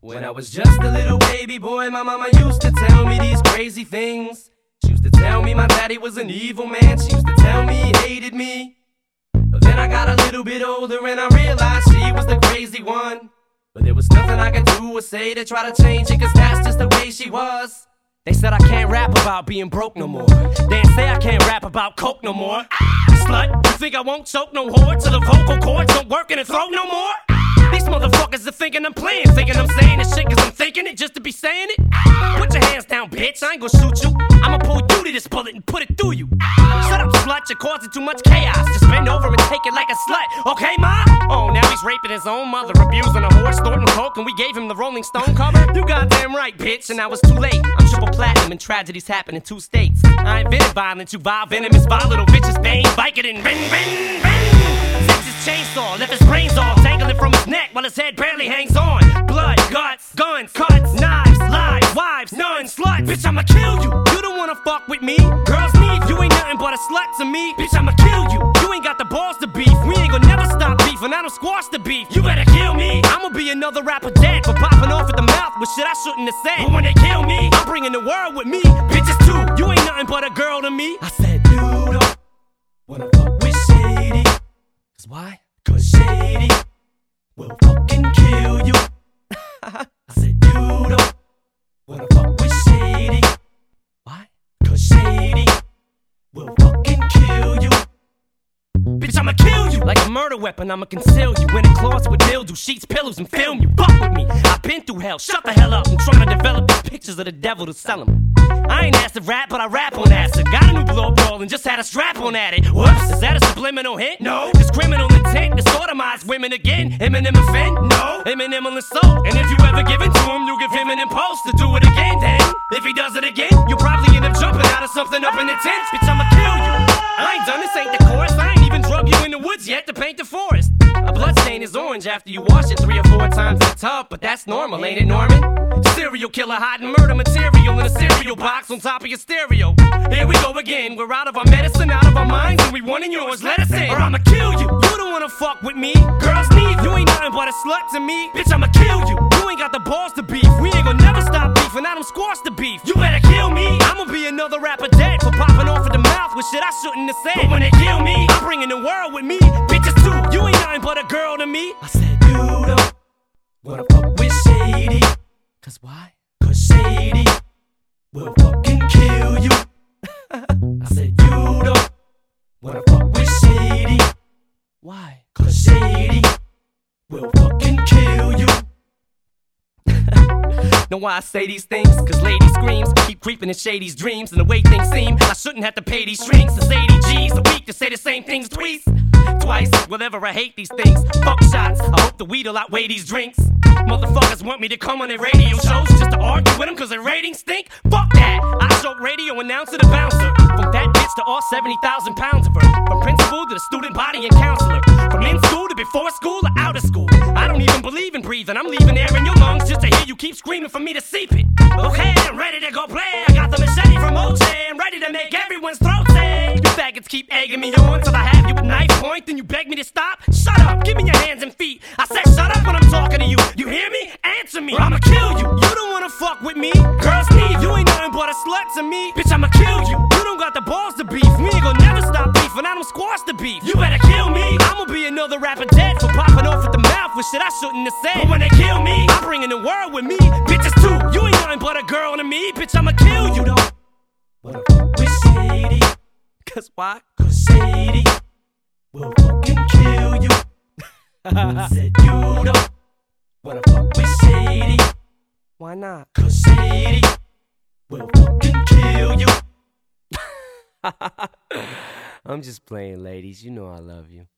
When I was just a little baby boy, my mama used to tell me these crazy things. She used to tell me my daddy was an evil man. She used to tell me he hated me. But then I got a little bit older and I realized she was the crazy one. But there was nothing I could do or say to try to change it, cause that's just the way she was. They said I can't rap about being broke no more. They say I can't rap about coke no more. Slut, you think I won't choke no whore till the vocal cords don't work in the throat no more? These motherfuckers are thinking I'm playing, thinking I'm saying this shit cause I'm thinking it just to be saying it. Put your hands down, bitch, I ain't gon' shoot you. I'ma pull you to this bullet and put it through you. Shut up, slut, you're causing too much chaos. Just bend over and take it like a slut, okay, ma? Oh, now he's raping his own mother, abusing a whore, snorting coke, and we gave him the Rolling Stone cover? You goddamn right, bitch, and now it's too late. I'm triple platinum and tragedies happen in 2 states. I invented violence, you vile venomous, vile little bitches, bang, Vicodin, ring, ring, ring. Zips his chainsaw, left his brains all dangling from his neck while his head barely hangs on. Blood, guts, guns, cuts, knives, lies, wives, nuns, sluts. Bitch, I'ma kill you. You don't wanna fuck with me. Girls need you ain't nothing but a slut to me. Bitch, I'ma kill you. You ain't got the balls to beef. We ain't gonna never stop beef, and I don't squash the beef. You better kill me. I'ma be another rapper dead for popping off at the mouth with shit I shouldn't have said. But when they kill me, I'm bringing the world with me. Bitches too. You ain't nothing but a girl to me. I said you don't wanna fuck with Shady. Cause why? Cause Shady will fucking kill you. I said you don't wanna fuck with Shady. Why? Cause Shady will fucking kill you. Bitch, I'ma kill you. Like a murder weapon, I'ma conceal you in a closet with mildew, sheets, pillows, and film you. Fuck with me, I've been through hell. Shut the hell up, I'm trying to develop these pictures of the devil to sell them. I ain't asked to rap, but I rap on acid. Got a new blow roll and just had a strap on at it. Whoops, is that a subliminal hint? No. This criminal intent to sodomize women again. Eminem offend? No. Eminem on the soul. And if you ever give it to him, you give him an impulse to do it again. Then, if he does it again, you'll probably end up jumping out of something up in the tent. Bitch, I'ma kill you. I ain't done this, ain't the chorus. I ain't even drug you in the woods yet to paint the forest. A bloodstain is orange after you wash it 3 or 4 times in the tub, but that's normal, ain't it, Norman? Serial killer hiding murder material in a cereal box on top of your stereo. Here we go again, we're out of our medicine, out of our minds, and we wanting yours, let us in, or I'ma kill you. You don't wanna fuck with me, girls need you ain't nothing but a slut to me. Bitch, I'ma kill you. You ain't got the balls to beef, we ain't gonna never stop beef, and I don't squash the beef. You better kill me. I'ma be another rapper dead for popping off at the mouth with shit I shouldn't have said. But when they kill me, I'm bringing the world with me. Bitches too, you ain't nothing but a girl to me. I said you don't wanna fuck with Shady. Cause why? Cause Shady will fucking kill you. I said you don't wanna fuck with Shady. Why? Cause Shady will fucking kill you. Know why I say these things? Cause lady screams keep creeping in Shady's dreams. And the way things seem, I shouldn't have to pay these strings. It's 80 G's a week to say the same things twice. Whatever, I hate these things. Fuck shots, I hope the weed'll outweigh these drinks. Motherfuckers want me to come on their radio shows just to argue with them cause their ratings stink. Fuck that, I joke radio announcer to bouncer. From that bitch to all 70,000 pounds of her. From principal to the student body and counselor. From in school to before school or out of school. I don't even believe in breathing, I'm leaving air in your lungs just to hear you keep screaming for me to seep it. Okay, I'm ready to go play. I got the machete from OJ, I'm ready to make everyone's throat say. You faggots keep egging me on till I have you at knife point. Then you beg me to stop? Shut up, give me your hands and feet. I said shut up when I'm talking to you. You hear me? Answer me, or I'ma kill you. You don't wanna fuck with me. Girls need you ain't nothing but a slut to me. Bitch, I'ma kill you. You don't got the balls to beef. We ain't gonna never stop beef, and I don't squash the beef. You better kill me. I'ma be another rapper dead for popping off at the mouth with shit I shouldn't have said. But when they kill me, I'm bringing the world with me. Bitches too, you ain't nothing but a girl to me. Bitch, I'ma kill you. Don't wanna fuck with Shady. Cause why? Cause Shady will fucking kill you. I said you don't wanna fuck with Shady. Why not? Cause Shady will fucking kill you. I'm just playing, ladies. You know I love you.